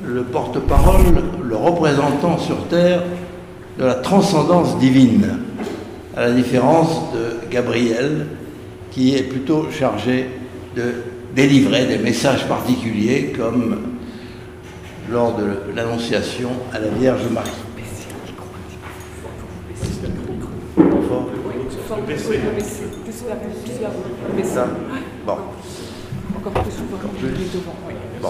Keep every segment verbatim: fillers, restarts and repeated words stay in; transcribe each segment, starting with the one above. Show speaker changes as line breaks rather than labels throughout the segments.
le porte-parole, le représentant sur terre de la transcendance divine, à la différence de Gabriel, qui est plutôt chargé de délivrer des messages particuliers, comme lors de l'Annonciation à la Vierge Marie. Ça. Bon.
Encore plus souvent.
Encore plus.
Devant, oui.
Bon.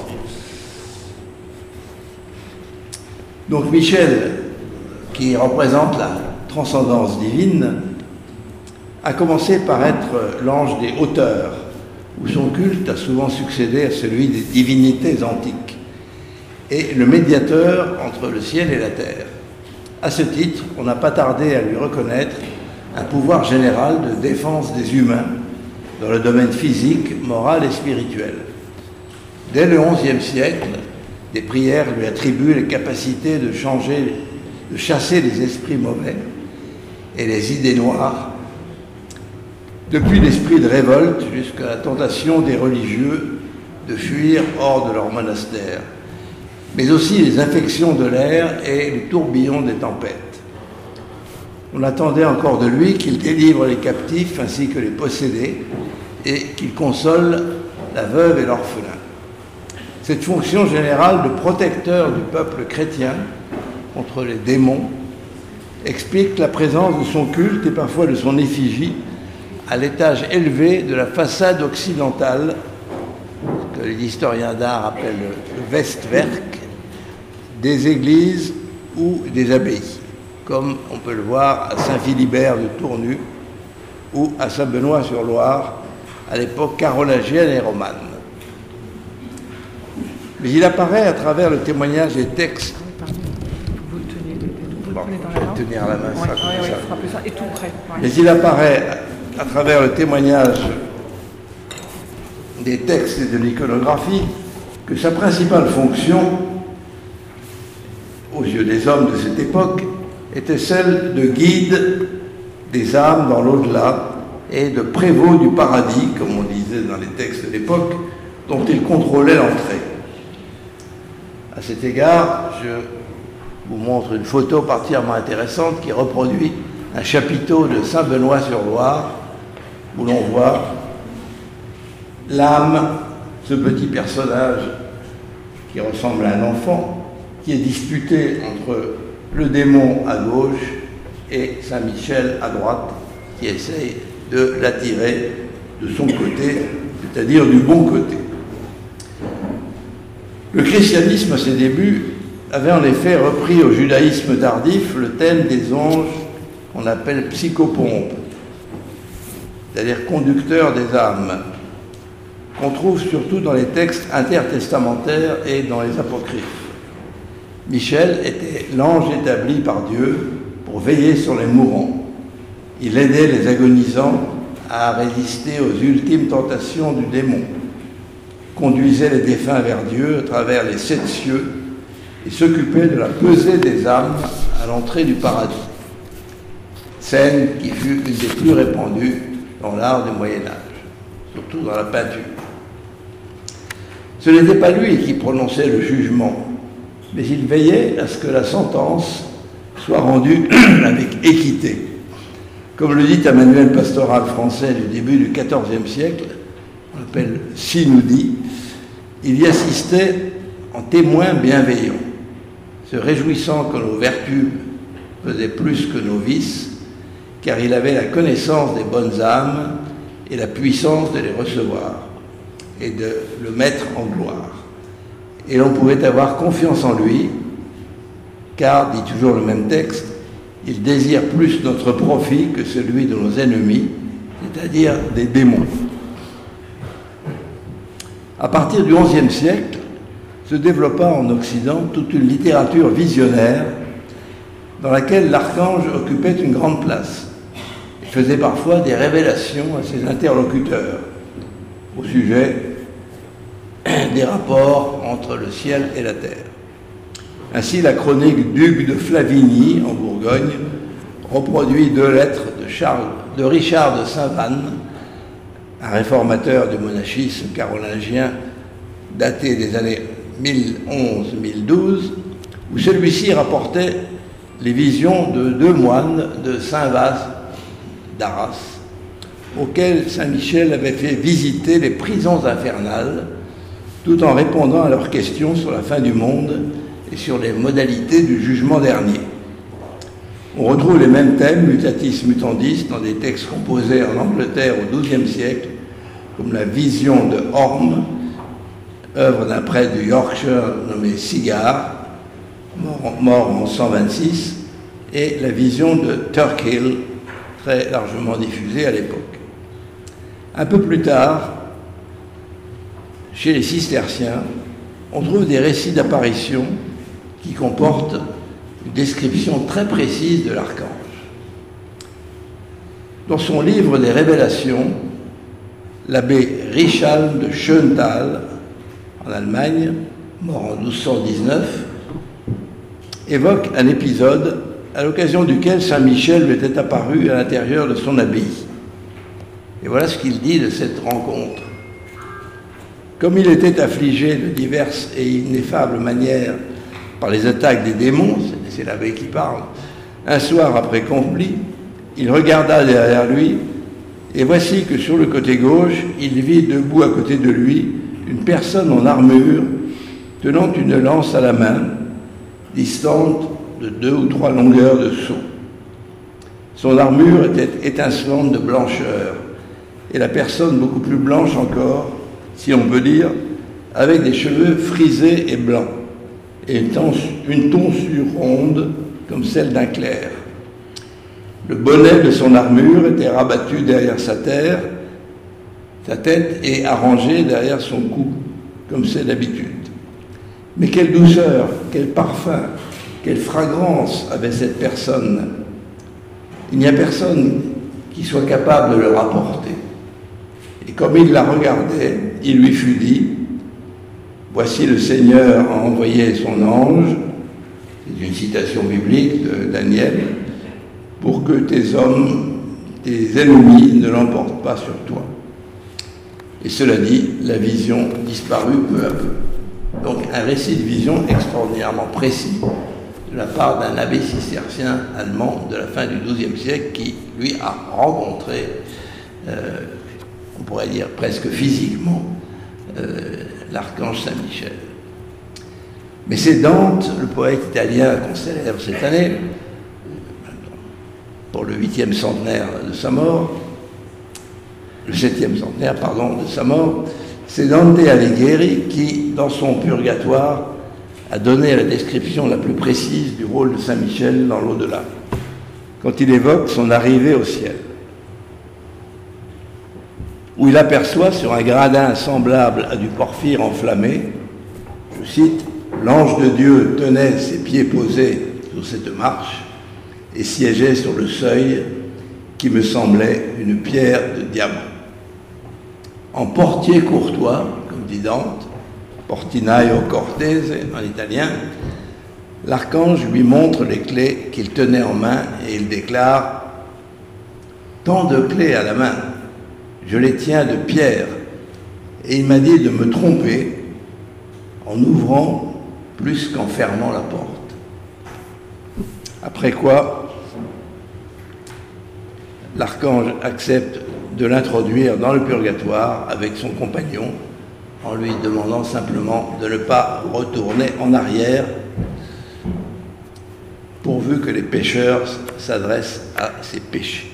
Donc Michel, qui représente la transcendance divine, a commencé par être l'ange des hauteurs, où son culte a souvent succédé à celui des divinités antiques, et le médiateur entre le ciel et la terre. À ce titre, on n'a pas tardé à lui reconnaître un pouvoir général de défense des humains dans le domaine physique, moral et spirituel. Dès le onzième siècle, des prières lui attribuent les capacités de changer, de chasser les esprits mauvais et les idées noires, depuis l'esprit de révolte jusqu'à la tentation des religieux de fuir hors de leur monastère, mais aussi les infections de l'air et les tourbillons des tempêtes. On attendait encore de lui qu'il délivre les captifs ainsi que les possédés et qu'il console la veuve et l'orphelin. Cette fonction générale de protecteur du peuple chrétien contre les démons explique la présence de son culte et parfois de son effigie à l'étage élevé de la façade occidentale, que les historiens d'art appellent le Westwerk, des églises ou des abbayes, comme on peut le voir à Saint-Philibert de Tournu ou à Saint-Benoît-sur-Loire, à l'époque carolingienne et romane. Mais il apparaît à travers le témoignage des textes.
Vous le tenez, vous le
Bon,
prenez dans
je
la
vais
main.
tenir la main,
Oui,
ça, comme
oui, oui,
ça.
frappez ça, et tout près. Ouais.
Mais il apparaît à travers le témoignage des textes et de l'iconographie que sa principale fonction, aux yeux des hommes de cette époque, était celle de guide des âmes dans l'au-delà et de prévôt du paradis, comme on disait dans les textes de l'époque, dont il contrôlait l'entrée. À cet égard, je vous montre une photo particulièrement intéressante qui reproduit un chapiteau de Saint-Benoît-sur-Loire, où l'on voit l'âme, ce petit personnage qui ressemble à un enfant, qui est disputé entre le démon à gauche et Saint-Michel à droite, qui essaye de l'attirer de son côté, c'est-à-dire du bon côté. Le christianisme, à ses débuts, avait en effet repris au judaïsme tardif le thème des anges qu'on appelle psychopompes, c'est-à-dire conducteurs des âmes, qu'on trouve surtout dans les textes intertestamentaires et dans les apocryphes. Michel était l'ange établi par Dieu pour veiller sur les mourants. Il aidait les agonisants à résister aux ultimes tentations du démon, conduisait les défunts vers Dieu à travers les sept cieux et s'occupait de la pesée des âmes à l'entrée du paradis. Scène qui fut une des plus répandues dans l'art du Moyen-Âge, surtout dans la peinture. Ce n'était pas lui qui prononçait le jugement, mais il veillait à ce que la sentence soit rendue avec équité. Comme le dit un manuel pastoral français du début du quatorzième siècle, on appelle Sinoudi, il y assistait en témoin bienveillant, se réjouissant que nos vertus faisaient plus que nos vices, car il avait la connaissance des bonnes âmes et la puissance de les recevoir et de le mettre en gloire. Et l'on pouvait avoir confiance en lui, car, dit toujours le même texte, il désire plus notre profit que celui de nos ennemis, c'est-à-dire des démons. À partir du onzième siècle, se développa en Occident toute une littérature visionnaire dans laquelle l'archange occupait une grande place et faisait parfois des révélations à ses interlocuteurs au sujet des rapports entre le ciel et la terre. Ainsi, la chronique d'Hugues de Flavigny, en Bourgogne, reproduit deux lettres de, Charles, de Richard de Saint-Vanne, un réformateur du monachisme carolingien daté des années mille onze mille douze, où celui-ci rapportait les visions de deux moines de Saint-Vase d'Arras, auxquels Saint Michel avait fait visiter les prisons infernales, tout en répondant à leurs questions sur la fin du monde et sur les modalités du jugement dernier. On retrouve les mêmes thèmes, mutatis mutandis, dans des textes composés en Angleterre au douzième siècle, comme la vision de Orme, œuvre d'un prêtre du Yorkshire nommé Cigar, mort, mort en cent vingt-six, et la vision de Turkill, très largement diffusée à l'époque. Un peu plus tard, chez les cisterciens, on trouve des récits d'apparition qui comportent une description très précise de l'archange. Dans son livre des Révélations, l'abbé Richald de Schöntal, en Allemagne, mort en douze cent dix-neuf, évoque un épisode à l'occasion duquel Saint Michel lui était apparu à l'intérieur de son abbaye. Et voilà ce qu'il dit de cette rencontre. Comme il était affligé de diverses et ineffables manières par les attaques des démons, c'est l'abbé qui parle, un soir après Conflit, il regarda derrière lui, et voici que sur le côté gauche, il vit debout à côté de lui une personne en armure tenant une lance à la main, distante de deux ou trois longueurs de saut. Son armure était étincelante de blancheur, et la personne beaucoup plus blanche encore, si on peut dire, avec des cheveux frisés et blancs, et une tonsure ronde comme celle d'un clerc. Le bonnet de son armure était rabattu derrière sa terre, sa tête est arrangée derrière son cou, comme c'est d'habitude. Mais quelle douceur, quel parfum, quelle fragrance avait cette personne. Il n'y a personne qui soit capable de le rapporter. Et comme il la regardait, il lui fut dit, « Voici le Seigneur a envoyé son ange », c'est une citation biblique de Daniel, « pour que tes hommes, tes ennemis ne l'emportent pas sur toi. » Et cela dit, la vision disparut peu à peu. Donc un récit de vision extraordinairement précis de la part d'un abbé cistercien allemand de la fin du douzième siècle qui, lui, a rencontré, euh, on pourrait dire presque physiquement, euh, l'archange Saint-Michel. Mais c'est Dante, le poète italien qu'on célèbre cette année, pour le huitième centenaire de sa mort, le septième centenaire, pardon, de sa mort, c'est Dante Alighieri qui, dans son Purgatoire, a donné la description la plus précise du rôle de Saint-Michel dans l'au-delà, quand il évoque son arrivée au ciel, où il aperçoit sur un gradin semblable à du porphyre enflammé, je cite, « L'ange de Dieu tenait ses pieds posés sur cette marche et siégeait sur le seuil qui me semblait une pierre de diamant. En portier courtois, comme dit Dante, portinaio cortese en italien, l'archange lui montre les clés qu'il tenait en main et il déclare « Tant de clés à la main, je les tiens de pierre, et il m'a dit de me tromper en ouvrant plus qu'en fermant la porte. » Après quoi, l'archange accepte de l'introduire dans le purgatoire avec son compagnon en lui demandant simplement de ne pas retourner en arrière pourvu que les pécheurs s'adressent à ses péchés.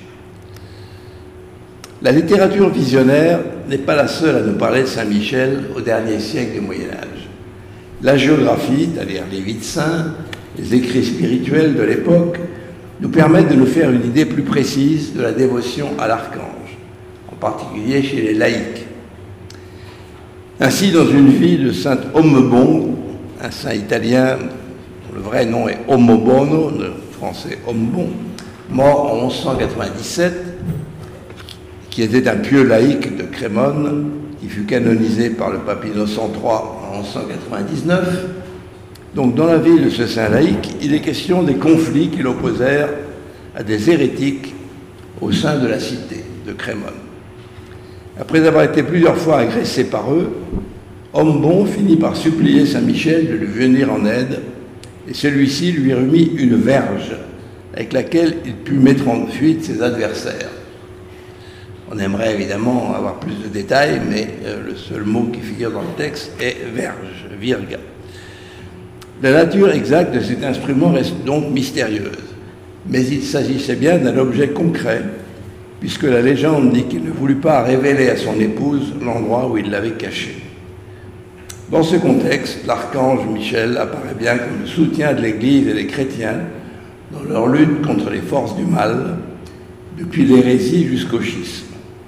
La littérature visionnaire n'est pas la seule à nous parler de Saint-Michel au dernier siècle du Moyen-Âge. La géographie, c'est-à-dire les vies de saints, les écrits spirituels de l'époque, nous permettent de nous faire une idée plus précise de la dévotion à l'archange, en particulier chez les laïcs. Ainsi, dans une vie de saint Ommebon, un saint italien dont le vrai nom est Ommobono, le français Ommebon, mort en onze cent quatre-vingt-dix-sept, qui était un pieux laïc de Crémone, qui fut canonisé par le pape Innocent trois en onze cent quatre-vingt-dix-neuf. Donc, dans la vie de ce saint laïc, il est question des conflits qui l'opposèrent à des hérétiques au sein de la cité de Crémone. Après avoir été plusieurs fois agressé par eux, Homme bon finit par supplier Saint Michel de lui venir en aide, et celui-ci lui remit une verge avec laquelle il put mettre en fuite ses adversaires. On aimerait évidemment avoir plus de détails, mais euh, le seul mot qui figure dans le texte est verge, virga. La nature exacte de cet instrument reste donc mystérieuse, mais il s'agissait bien d'un objet concret, puisque la légende dit qu'il ne voulut pas révéler à son épouse l'endroit où il l'avait caché. Dans ce contexte, l'archange Michel apparaît bien comme le soutien de l'Église et des chrétiens dans leur lutte contre les forces du mal, depuis l'hérésie jusqu'au schisme.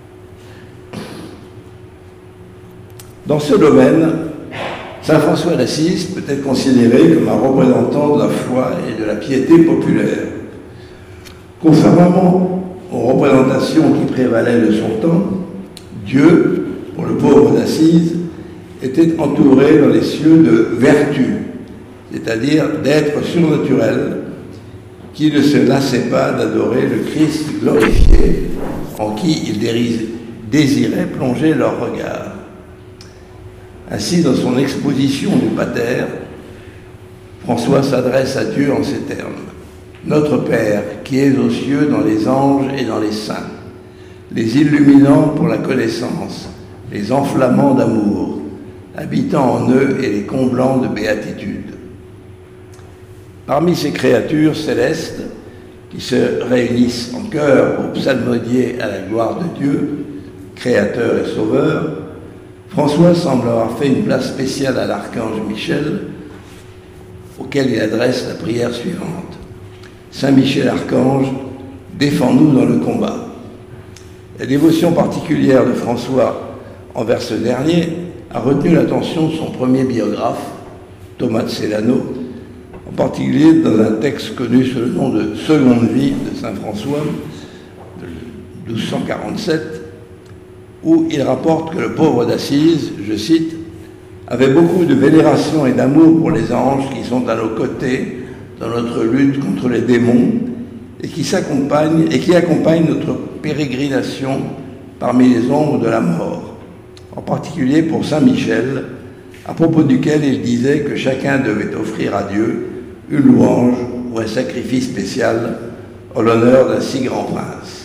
Dans ce domaine, saint François d'Assise peut être considéré comme un représentant de la foi et de la piété populaire. Conformément aux représentations qui prévalaient de son temps, Dieu, pour le pauvre d'Assise, était entouré dans les cieux de vertus, c'est-à-dire d'êtres surnaturels qui ne se lassaient pas d'adorer le Christ glorifié en qui ils désiraient plonger leur regard. Ainsi, dans son exposition du Pater, François s'adresse à Dieu en ces termes. « Notre Père, qui es aux cieux dans les anges et dans les saints, les illuminant pour la connaissance, les enflammant d'amour, habitant en eux et les comblant de béatitude. » Parmi ces créatures célestes qui se réunissent en chœur au psalmodier à la gloire de Dieu, Créateur et Sauveur, François semble avoir fait une place spéciale à l'archange Michel, auquel il adresse la prière suivante. « Saint Michel Archange, défends-nous dans le combat. » La dévotion particulière de François envers ce dernier a retenu l'attention de son premier biographe, Thomas de Celano, en particulier dans un texte connu sous le nom de Seconde vie de saint François, de douze cent quarante-sept, où il rapporte que le pauvre d'Assise, je cite, avait beaucoup de vénération et d'amour pour les anges qui sont à nos côtés dans notre lutte contre les démons et qui s'accompagnent et qui accompagnent notre pérégrination parmi les ombres de la mort, en particulier pour Saint Michel, à propos duquel il disait que chacun devait offrir à Dieu une louange ou un sacrifice spécial en l'honneur d'un si grand prince.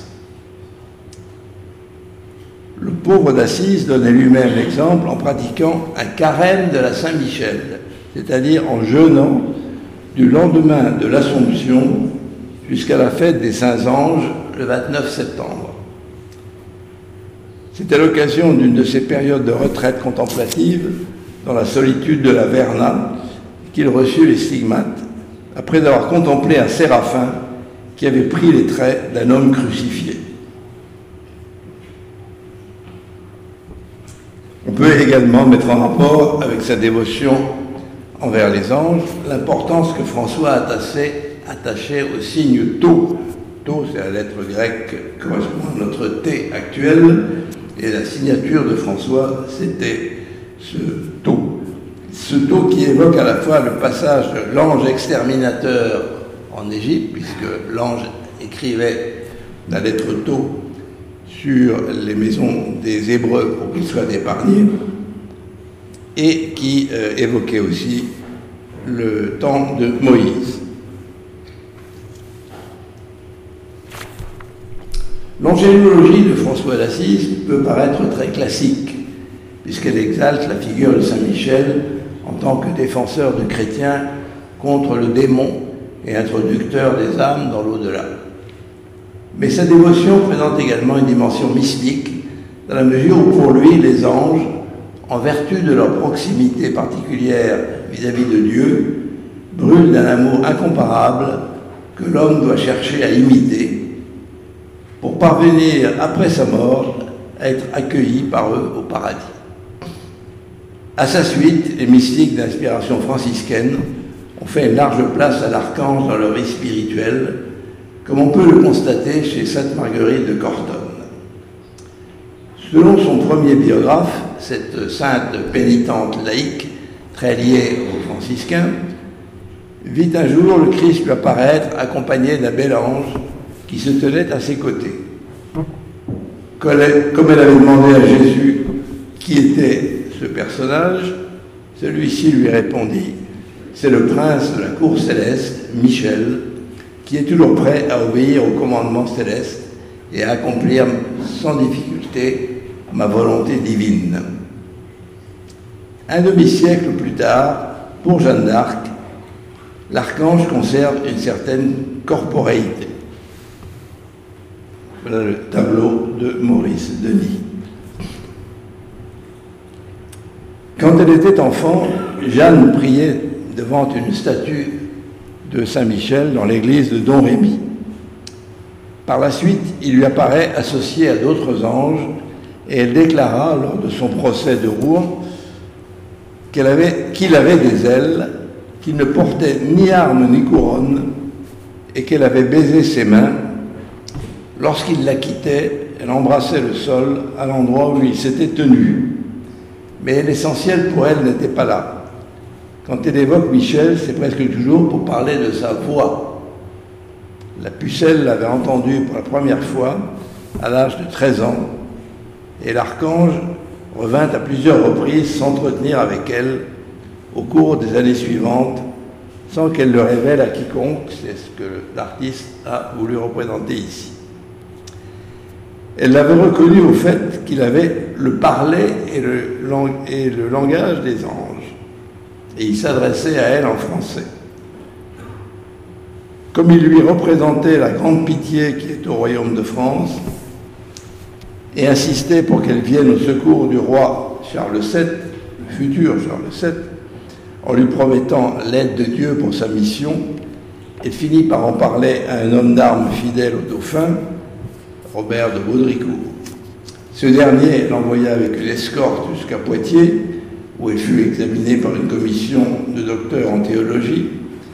Le pauvre d'Assise donnait lui-même l'exemple en pratiquant un carême de la Saint-Michel, c'est-à-dire en jeûnant du lendemain de l'Assomption jusqu'à la fête des Saints Anges le vingt-neuf septembre. C'était l'occasion d'une de ces périodes de retraite contemplative dans la solitude de la Verna qu'il reçut les stigmates après avoir contemplé un séraphin qui avait pris les traits d'un homme crucifié. On peut également mettre en rapport avec sa dévotion envers les anges l'importance que François attachait, attachait au signe Tau. Tau, c'est la lettre grecque correspondant à notre T actuel, et la signature de François, c'était ce Tau. Ce Tau qui évoque à la fois le passage de l'ange exterminateur en Égypte, puisque l'ange écrivait la lettre Tau sur les maisons des Hébreux pour qu'ils soient épargnés, et qui euh, évoquait aussi le temps de Moïse. L'angélologie de François d'Assise peut paraître très classique, puisqu'elle exalte la figure de Saint Michel en tant que défenseur de chrétiens contre le démon et introducteur des âmes dans l'au-delà. Mais sa dévotion présente également une dimension mystique, dans la mesure où pour lui, les anges, en vertu de leur proximité particulière vis-à-vis de Dieu, brûlent d'un amour incomparable que l'homme doit chercher à imiter pour parvenir, après sa mort, à être accueilli par eux au paradis. À sa suite, les mystiques d'inspiration franciscaine ont fait une large place à l'archange dans leur vie spirituelle, comme on peut le constater chez sainte Marguerite de Cortone. Selon son premier biographe, cette sainte pénitente laïque, très liée aux franciscains, vit un jour le Christ lui apparaître accompagné d'un bel ange qui se tenait à ses côtés. Comme elle avait demandé à Jésus qui était ce ce personnage, celui-ci lui répondit: c'est le prince de la cour céleste, Michel, qui est toujours prêt à obéir au commandement céleste et à accomplir sans difficulté ma volonté divine. Un demi-siècle plus tard, pour Jeanne d'Arc, l'archange conserve une certaine corporéité. Voilà le tableau de Maurice Denis. Quand elle était enfant, Jeanne priait devant une statue de Saint-Michel dans l'église de Don Rémy. Par la suite, il lui apparaît associé à d'autres anges et elle déclara lors de son procès de Rouen qu'elle avait, qu'il avait des ailes, qu'il ne portait ni armes ni couronne et qu'elle avait baisé ses mains. Lorsqu'il la quittait, elle embrassait le sol à l'endroit où il s'était tenu. Mais l'essentiel pour elle n'était pas là. Quand elle évoque Michel, c'est presque toujours pour parler de sa voix. La pucelle l'avait entendue pour la première fois à l'âge de treize ans, et l'archange revint à plusieurs reprises s'entretenir avec elle au cours des années suivantes, sans qu'elle le révèle à quiconque. C'est ce que l'artiste a voulu représenter ici. Elle l'avait reconnu au fait qu'il avait le parler et le, et le langage des anges, et il s'adressait à elle en français. Comme il lui représentait la grande pitié qui est au royaume de France, et insistait pour qu'elle vienne au secours du roi Charles sept, le futur Charles sept, en lui promettant l'aide de Dieu pour sa mission, elle finit par en parler à un homme d'armes fidèle au dauphin, Robert de Baudricourt. Ce dernier l'envoya avec une escorte jusqu'à Poitiers, où elle fut examinée par une commission de docteurs en théologie,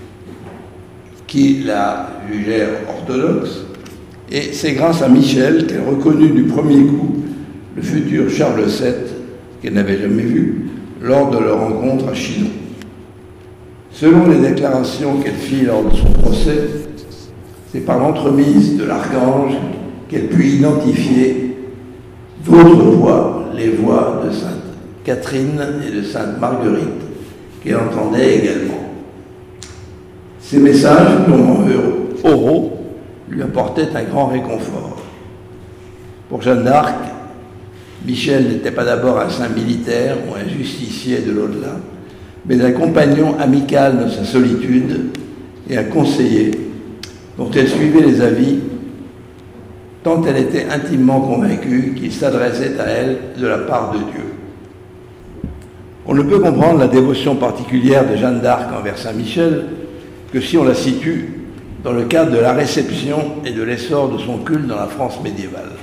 qui la jugèrent orthodoxe, et c'est grâce à Michel qu'elle reconnut du premier coup le futur Charles sept, qu'elle n'avait jamais vu, lors de leur rencontre à Chinon. Selon les déclarations qu'elle fit lors de son procès, c'est par l'entremise de l'archange qu'elle put identifier d'autres voix, les voix de sainte Catherine et de sainte Marguerite, qu'elle entendait également. Ces messages, purement oraux, lui apportaient un grand réconfort. Pour Jeanne d'Arc, Michel n'était pas d'abord un saint militaire ou un justicier de l'au-delà, mais un compagnon amical de sa solitude et un conseiller dont elle suivait les avis, tant elle était intimement convaincue qu'il s'adressait à elle de la part de Dieu. On ne peut comprendre la dévotion particulière de Jeanne d'Arc envers Saint-Michel que si on la situe dans le cadre de la réception et de l'essor de son culte dans la France médiévale.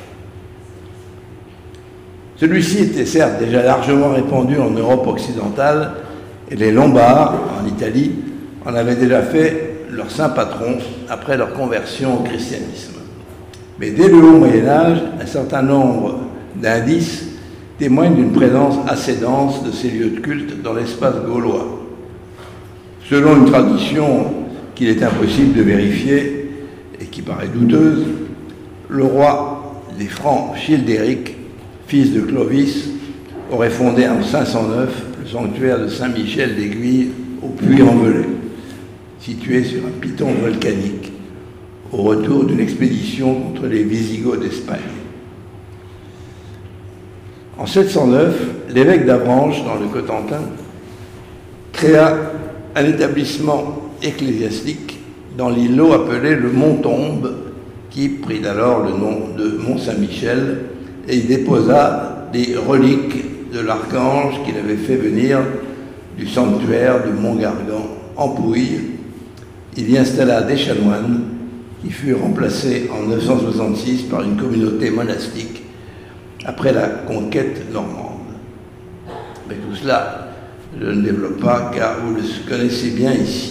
Celui-ci était certes déjà largement répandu en Europe occidentale, et les Lombards, en Italie, en avaient déjà fait leur saint patron après leur conversion au christianisme. Mais dès le haut Moyen-Âge, un certain nombre d'indices témoignent d'une présence assez dense de ces lieux de culte dans l'espace gaulois. Selon une tradition qu'il est impossible de vérifier et qui paraît douteuse, le roi des Francs Childéric, fils de Clovis, aurait fondé en cinq cent neuf le sanctuaire de Saint-Michel d'Aiguille au Puy-en-Velay, situé sur un piton volcanique, au retour d'une expédition contre les Wisigoths d'Espagne. En sept cent neuf, l'évêque d'Avranches, dans le Cotentin, créa un établissement ecclésiastique dans l'îlot appelé le Mont-Tombe, qui prit alors le nom de Mont-Saint-Michel, et y déposa des reliques de l'archange qu'il avait fait venir du sanctuaire du Mont-Gargan en Pouille. Il y installa des chanoines qui furent remplacés en neuf cent soixante-six par une communauté monastique après la conquête normande. Mais tout cela, je ne développe pas car vous le connaissez bien ici.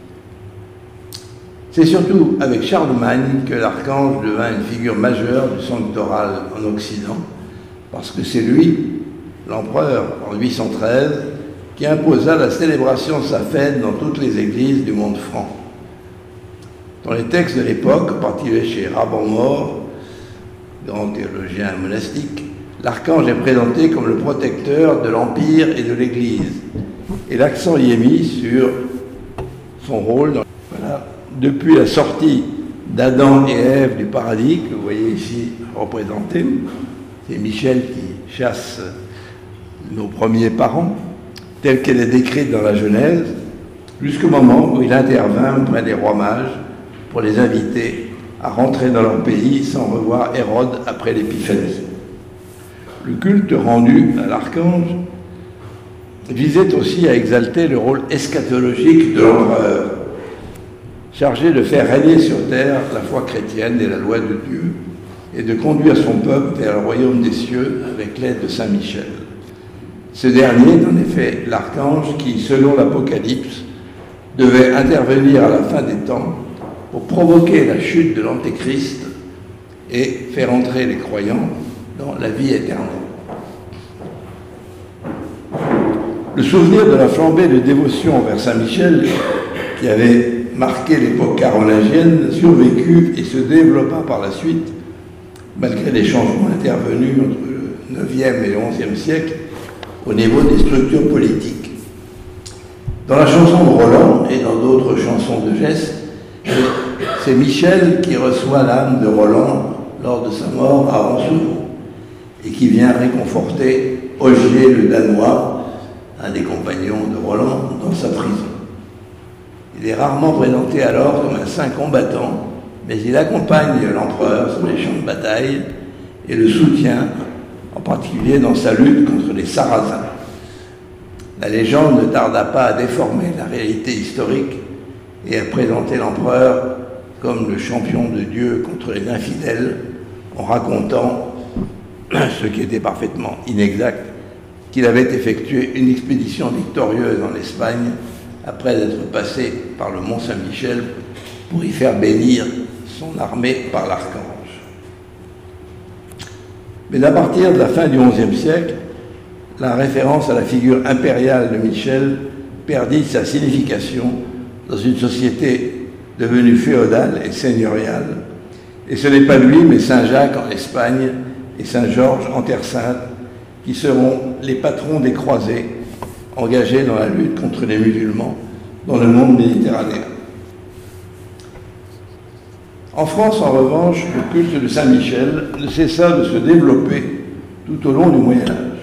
C'est surtout avec Charlemagne que l'archange devint une figure majeure du sanctoral en Occident, parce que c'est lui, l'empereur, en huit cent treize, qui imposa la célébration de sa fête dans toutes les églises du monde franc. Dans les textes de l'époque, en particulier chez Raban-Mort, grand théologien monastique, l'archange est présenté comme le protecteur de l'Empire et de l'Église. Et l'accent y est mis sur son rôle. Dans... Voilà. Depuis la sortie d'Adam et Ève du paradis, que vous voyez ici représenté, c'est Michel qui chasse nos premiers parents, telle qu'elle est décrite dans la Genèse, jusqu'au moment où il intervint auprès des rois mages pour les inviter à rentrer dans leur pays sans revoir Hérode après l'Épiphanie. Le culte rendu à l'archange visait aussi à exalter le rôle eschatologique de l'empereur, chargé de faire régner sur terre la foi chrétienne et la loi de Dieu, et de conduire son peuple vers le royaume des cieux avec l'aide de Saint Michel. Ce dernier est en effet l'archange qui, selon l'Apocalypse, devait intervenir à la fin des temps pour provoquer la chute de l'Antéchrist et faire entrer les croyants dans la vie éternelle. Le souvenir de la flambée de dévotion envers Saint Michel, qui avait marqué l'époque carolingienne, survécut et se développa par la suite, malgré les changements intervenus entre le neuvième et le onzième siècle, au niveau des structures politiques. Dans la chanson de Roland et dans d'autres chansons de gestes, c'est Michel qui reçoit l'âme de Roland lors de sa mort à Roncevaux et qui vient réconforter Ogier le Danois, un des compagnons de Roland, dans sa prison. Il est rarement présenté alors comme un saint combattant, mais il accompagne l'empereur sur les champs de bataille et le soutient, en particulier dans sa lutte contre les Sarrasins. La légende ne tarda pas à déformer la réalité historique et à présenter l'empereur comme le champion de Dieu contre les infidèles, en racontant, ce qui était parfaitement inexact, qu'il avait effectué une expédition victorieuse en Espagne après être passé par le Mont Saint-Michel pour y faire bénir son armée par l'archange. Mais à partir de la fin du onzième siècle, la référence à la figure impériale de Michel perdit sa signification dans une société devenue féodale et seigneuriale. Et ce n'est pas lui, mais Saint Jacques en Espagne et Saint Georges en Terre Sainte qui seront les patrons des croisés engagés dans la lutte contre les musulmans dans le monde méditerranéen. En France, en revanche, le culte de Saint Michel ne cessa de se développer tout au long du Moyen Âge,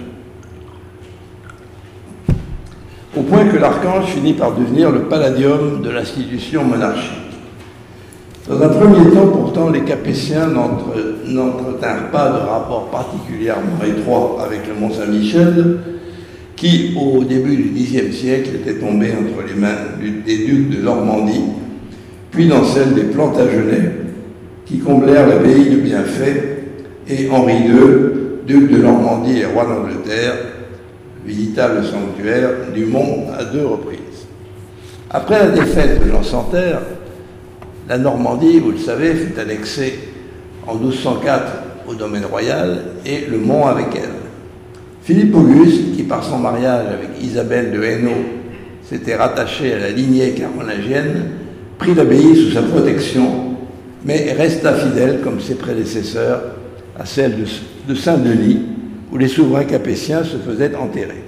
au point que l'archange finit par devenir le palladium de l'institution monarchique. Dans un premier temps, pourtant, les Capétiens n'entretinrent pas de rapport particulièrement étroit avec le Mont Saint-Michel, qui, au début du dixième siècle, était tombé entre les mains des ducs de Normandie, puis dans celles des Plantagenets, qui comblèrent l'abbaye de bienfaits, et Henri deux, duc de Normandie et roi d'Angleterre, visita le sanctuaire du Mont à deux reprises. Après la défaite de Jean sans Terre, la Normandie, vous le savez, fut annexée en douze cent quatre au domaine royal et le Mont avec elle. Philippe Auguste, qui par son mariage avec Isabelle de Hainaut s'était rattaché à la lignée carolingienne, prit l'abbaye sous sa protection, mais resta fidèle, comme ses prédécesseurs, à celle de, de Saint-Denis, où les souverains capétiens se faisaient enterrer.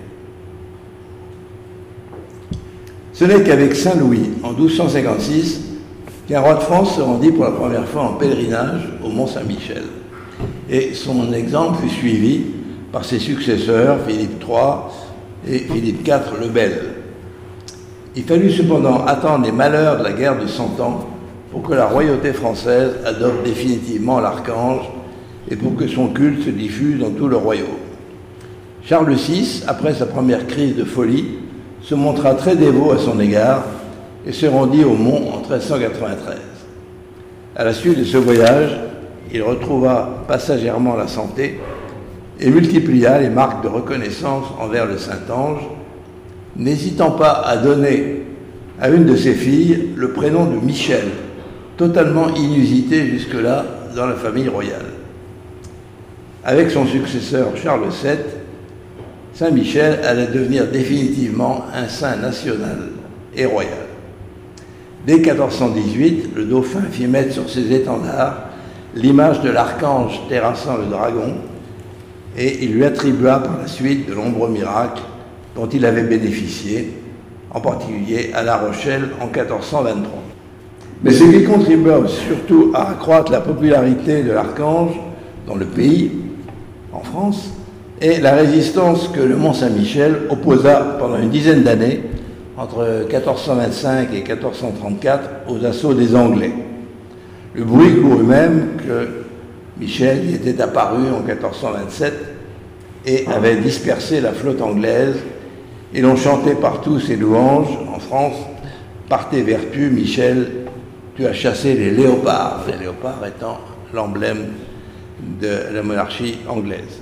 Ce n'est qu'avec Saint-Louis, en douze cent cinquante-six, qu'un roi de France se rendit pour la première fois en pèlerinage au Mont Saint-Michel. Et son exemple fut suivi par ses successeurs, Philippe trois et Philippe quatre le Bel. Il fallut cependant attendre les malheurs de la guerre de Cent Ans pour que la royauté française adopte définitivement l'archange et pour que son culte se diffuse dans tout le royaume. Charles six, après sa première crise de folie, se montra très dévot à son égard et se rendit au Mont en treize cent quatre-vingt-treize. À la suite de ce voyage, il retrouva passagèrement la santé et multiplia les marques de reconnaissance envers le Saint-Ange, n'hésitant pas à donner à une de ses filles le prénom de Michel, totalement inusité jusque-là dans la famille royale. Avec son successeur Charles sept, Saint Michel allait devenir définitivement un saint national et royal. Dès quatorze cent dix-huit, le dauphin fit mettre sur ses étendards l'image de l'archange terrassant le dragon et il lui attribua par la suite de nombreux miracles dont il avait bénéficié, en particulier à La Rochelle en quatorze cent vingt-trois. Mais ce qui contribua surtout à accroître la popularité de l'archange dans le pays, en France, est la résistance que le Mont-Saint-Michel opposa pendant une dizaine d'années, entre quatorze cent vingt-cinq et quatorze cent trente-quatre, aux assauts des Anglais. Le bruit courut même que Michel y était apparu en quatorze cent vingt-sept et avait dispersé la flotte anglaise, et l'on chantait partout ses louanges en France. Par tes vertus, Michel, tu as chassé les léopards, les léopards étant l'emblème de la monarchie anglaise.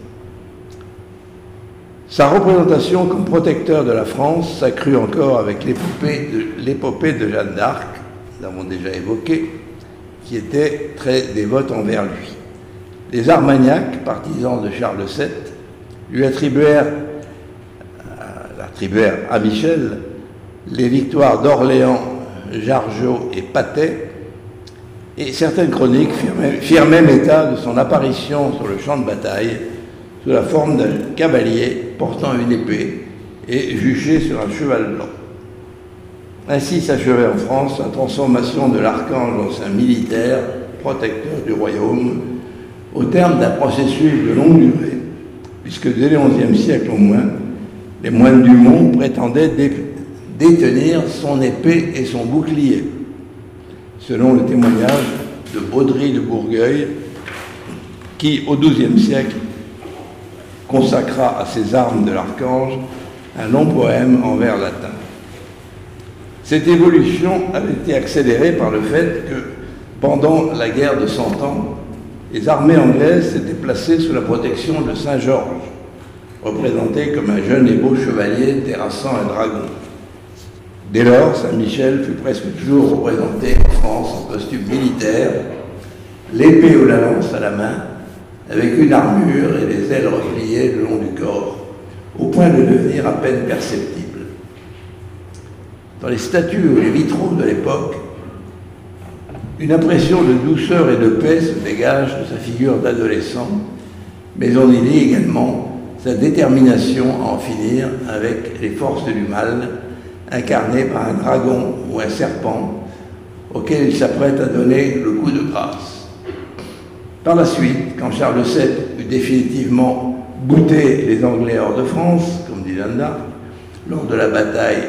Sa représentation comme protecteur de la France s'accrut encore avec l'épopée de, l'épopée de Jeanne d'Arc, nous l'avons déjà évoqué, qui était très dévote envers lui. Les Armagnacs, partisans de Charles sept, lui attribuèrent, euh, attribuèrent à Michel les victoires d'Orléans, Jargeau et Patay, et certaines chroniques firent, firent même état de son apparition sur le champ de bataille sous la forme d'un cavalier portant une épée et juché sur un cheval blanc. Ainsi s'achevait en France la transformation de l'archange en saint militaire, protecteur du royaume, au terme d'un processus de longue durée, puisque dès le onzième siècle au moins, les moines du Mont prétendaient dé détenir son épée et son bouclier, selon le témoignage de Baudry de Bourgueil, qui, au douzième siècle, consacra à ces armes de l'archange un long poème en vers latin. Cette évolution avait été accélérée par le fait que, pendant la guerre de Cent Ans, les armées anglaises s'étaient placées sous la protection de Saint Georges, représenté comme un jeune et beau chevalier terrassant un dragon. Dès lors, Saint Michel fut presque toujours représenté en France en costume militaire, l'épée ou la lance à la main, avec une armure et les ailes repliées le long du corps, au point de devenir à peine perceptible. Dans les statues ou les vitraux de l'époque, une impression de douceur et de paix se dégage de sa figure d'adolescent, mais on y lit également sa détermination à en finir avec les forces du mal, incarnées par un dragon ou un serpent, auquel il s'apprête à donner le coup de grâce. Par la suite, quand Charles sept eut définitivement bouté les Anglais hors de France, comme dit Jeanne d'Arc, lors de la bataille,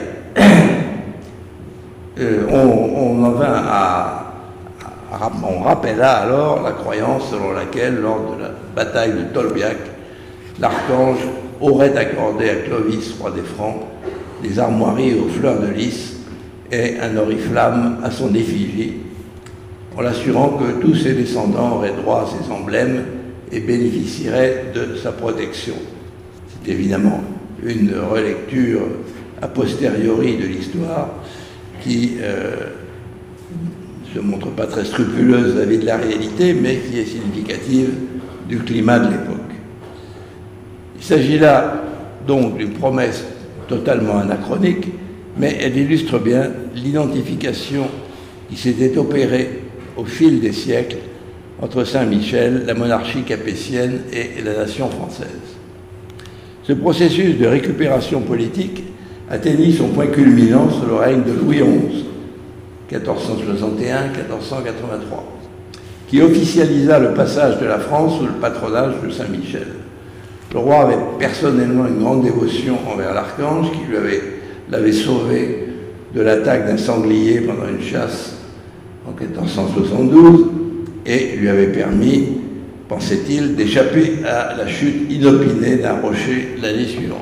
euh, on, on en vint à, à, on rappela alors la croyance selon laquelle, lors de la bataille de Tolbiac, l'archange aurait accordé à Clovis, roi des Francs, des armoiries aux fleurs de lys et un oriflamme à son effigie, en l'assurant que tous ses descendants auraient droit à ces emblèmes et bénéficieraient de sa protection. C'est évidemment une relecture a posteriori de l'histoire qui euh, ne se montre pas très scrupuleuse vis-à-vis de la réalité, mais qui est significative du climat de l'époque. Il s'agit là donc d'une promesse totalement anachronique, mais elle illustre bien l'identification qui s'était opérée au fil des siècles entre Saint-Michel, la monarchie capétienne et la nation française. Ce processus de récupération politique atteignit son point culminant sous le règne de Louis onze, quatorze cent soixante et un à quatorze cent quatre-vingt-trois, qui officialisa le passage de la France sous le patronage de Saint-Michel. Le roi avait personnellement une grande dévotion envers l'archange qui lui avait, l'avait sauvé de l'attaque d'un sanglier pendant une chasse en quatorze cent soixante-douze et lui avait permis, pensait-il, d'échapper à la chute inopinée d'un rocher l'année suivante.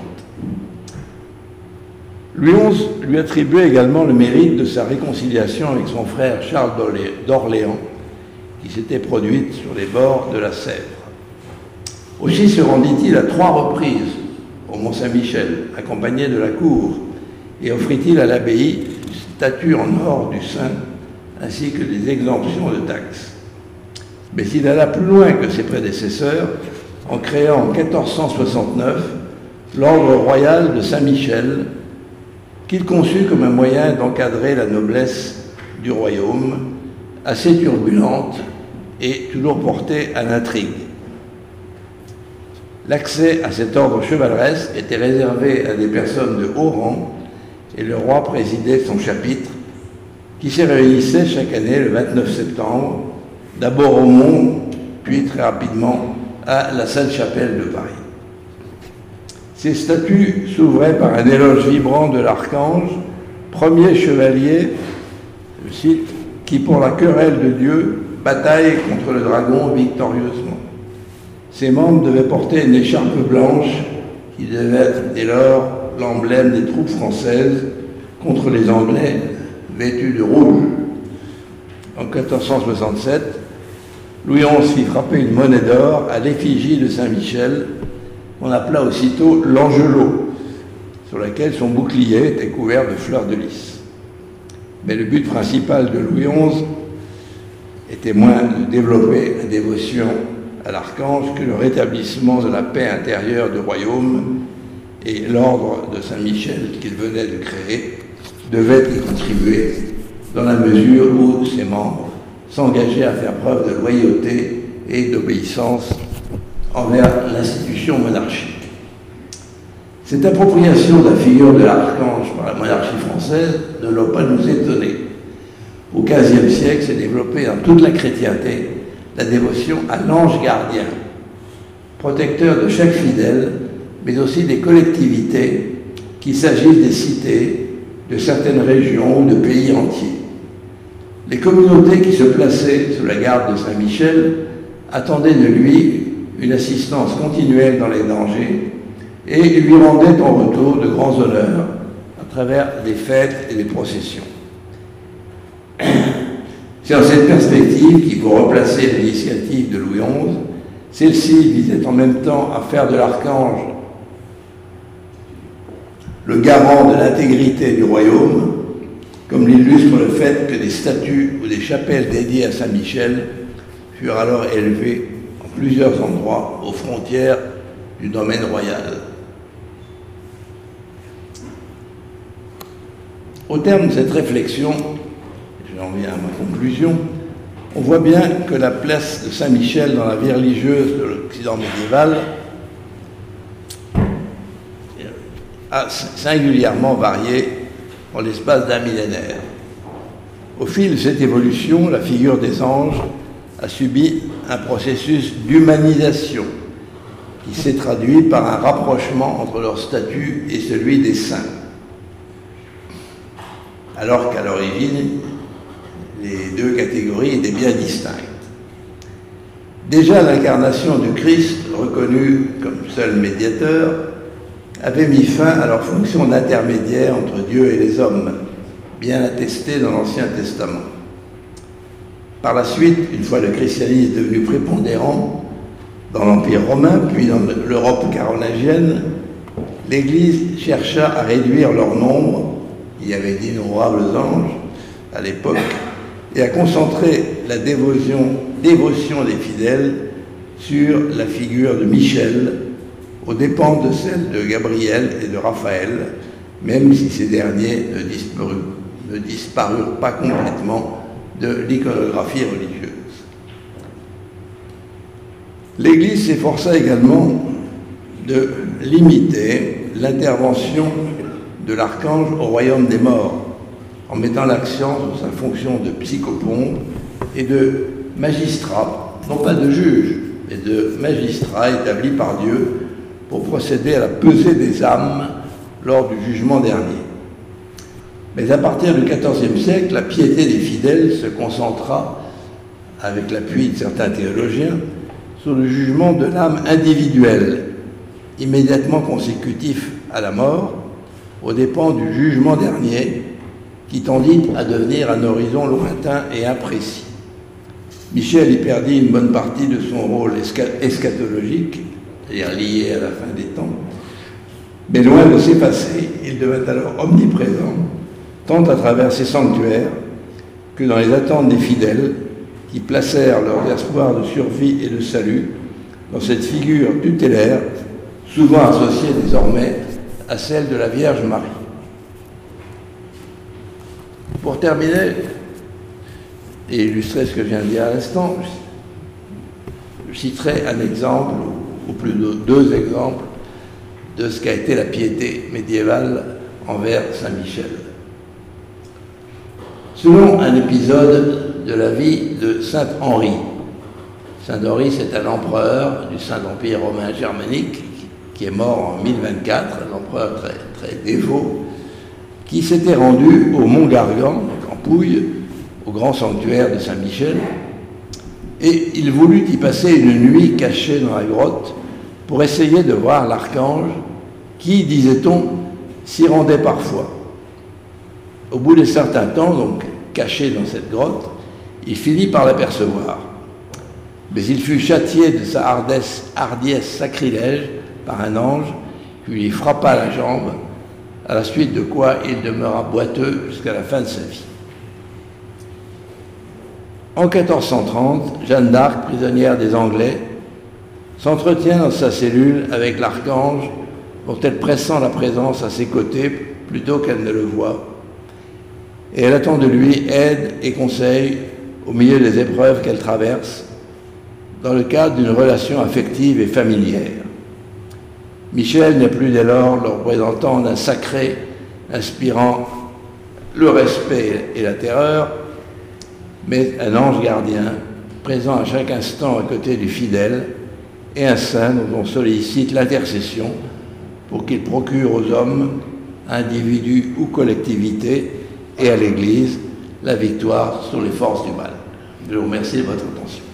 Louis onze lui attribuait également le mérite de sa réconciliation avec son frère Charles d'Orléans, qui s'était produite sur les bords de la Sèvre. Aussi se rendit-il à trois reprises au Mont-Saint-Michel, accompagné de la cour, et offrit-il à l'abbaye une statue en or du saint, ainsi que des exemptions de taxes. Mais il alla plus loin que ses prédécesseurs en créant en quatorze cent soixante-neuf l'ordre royal de Saint-Michel, qu'il conçut comme un moyen d'encadrer la noblesse du royaume, assez turbulente et toujours portée à l'intrigue. L'accès à cet ordre chevaleresque était réservé à des personnes de haut rang et le roi présidait son chapitre qui se réunissait chaque année le vingt-neuf septembre, d'abord au Mont, puis très rapidement à la Sainte-Chapelle de Paris. Ces statues s'ouvraient par un éloge vibrant de l'archange, premier chevalier, je cite, qui pour la querelle de Dieu bataille contre le dragon victorieusement. Ses membres devaient porter une écharpe blanche qui devait être dès lors l'emblème des troupes françaises contre les Anglais vêtus de rouge. En quatorze cent soixante-sept, Louis onze fit frapper une monnaie d'or à l'effigie de Saint-Michel, qu'on appela aussitôt l'Angelot, sur laquelle son bouclier était couvert de fleurs de lys. Mais le but principal de Louis onze était moins de développer la dévotion à l'archange que le rétablissement de la paix intérieure du royaume, et l'ordre de Saint-Michel qu'il venait de créer devait y contribuer dans la mesure où ses membres s'engageaient à faire preuve de loyauté et d'obéissance envers l'institution monarchique. Cette appropriation de la figure de l'archange par la monarchie française ne doit pas nous étonner. Au quinzième siècle s'est développée dans toute la chrétienté la dévotion à l'ange gardien, protecteur de chaque fidèle, mais aussi des collectivités, qu'il s'agisse des cités, de certaines régions ou de pays entiers. Les communautés qui se plaçaient sous la garde de Saint-Michel attendaient de lui une assistance continuelle dans les dangers et lui rendaient en retour de grands honneurs à travers des fêtes et des processions. C'est dans cette perspective qu'il faut replacer l'initiative de Louis onze. Celle-ci visait en même temps à faire de l'archange le garant de l'intégrité du royaume, comme l'illustre le fait que des statues ou des chapelles dédiées à Saint-Michel furent alors élevées en plusieurs endroits aux frontières du domaine royal. Au terme de cette réflexion, j'en viens à ma conclusion, on voit bien que la place de Saint-Michel dans la vie religieuse de l'Occident médiéval a singulièrement varié en l'espace d'un millénaire. Au fil de cette évolution, la figure des anges a subi un processus d'humanisation qui s'est traduit par un rapprochement entre leur statut et celui des saints, alors qu'à l'origine, les deux catégories étaient bien distinctes. Déjà, l'incarnation du Christ, reconnu comme seul médiateur, avait mis fin à leur fonction d'intermédiaire entre Dieu et les hommes, bien attestée dans l'Ancien Testament. Par la suite, une fois le christianisme devenu prépondérant dans l'Empire romain, puis dans l'Europe carolingienne, l'Église chercha à réduire leur nombre, il y avait d'innombrables anges à l'époque, et à concentrer la dévotion, dévotion des fidèles sur la figure de Michel, aux dépens de celle de Gabriel et de Raphaël, même si ces derniers ne disparurent, ne disparurent pas complètement de l'iconographie religieuse. L'Église s'efforça également de limiter l'intervention de l'archange au royaume des morts, en mettant l'accent sur sa fonction de psychopompe et de magistrat, non pas de juge, mais de magistrat établi par Dieu pour procéder à la pesée des âmes lors du jugement dernier. Mais à partir du quatorzième siècle, la piété des fidèles se concentra, avec l'appui de certains théologiens, sur le jugement de l'âme individuelle, immédiatement consécutif à la mort, aux dépens du jugement dernier, qui tendit à devenir un horizon lointain et imprécis. Michel y perdit une bonne partie de son rôle eschatologique, c'est-à-dire lié à la fin des temps, mais loin de s'effacer, il devint alors omniprésent, tant à travers ses sanctuaires que dans les attentes des fidèles qui placèrent leurs espoirs de survie et de salut dans cette figure tutélaire, souvent associée désormais à celle de la Vierge Marie. Pour terminer et illustrer ce que je viens de dire à l'instant, je citerai un exemple au plus de deux exemples de ce qu'a été la piété médiévale envers Saint Michel. Selon un épisode de la vie de Saint Henri, Saint Henri, c'est un empereur du Saint-Empire romain germanique qui est mort en mille vingt-quatre, un empereur très, très dévot, qui s'était rendu au Mont Gargan, donc en Pouille, au grand sanctuaire de Saint-Michel, et il voulut y passer une nuit cachée dans la grotte pour essayer de voir l'archange qui, disait-on, s'y rendait parfois. Au bout d'un certain temps, donc caché dans cette grotte, il finit par l'apercevoir. Mais il fut châtié de sa hardiesse, hardiesse sacrilège par un ange qui lui frappa la jambe, à la suite de quoi il demeura boiteux jusqu'à la fin de sa vie. En quatorze cent trente, Jeanne d'Arc, prisonnière des Anglais, s'entretient dans sa cellule avec l'archange, dont elle pressent la présence à ses côtés plutôt qu'elle ne le voit. Et elle attend de lui aide et conseil au milieu des épreuves qu'elle traverse, dans le cadre d'une relation affective et familière. Michel n'est plus dès lors le représentant d'un sacré inspirant le respect et la terreur, mais un ange gardien, présent à chaque instant à côté du fidèle, et un saint dont on sollicite l'intercession pour qu'il procure aux hommes, individus ou collectivités, et à l'Église, la victoire sur les forces du mal. Je vous remercie de votre attention.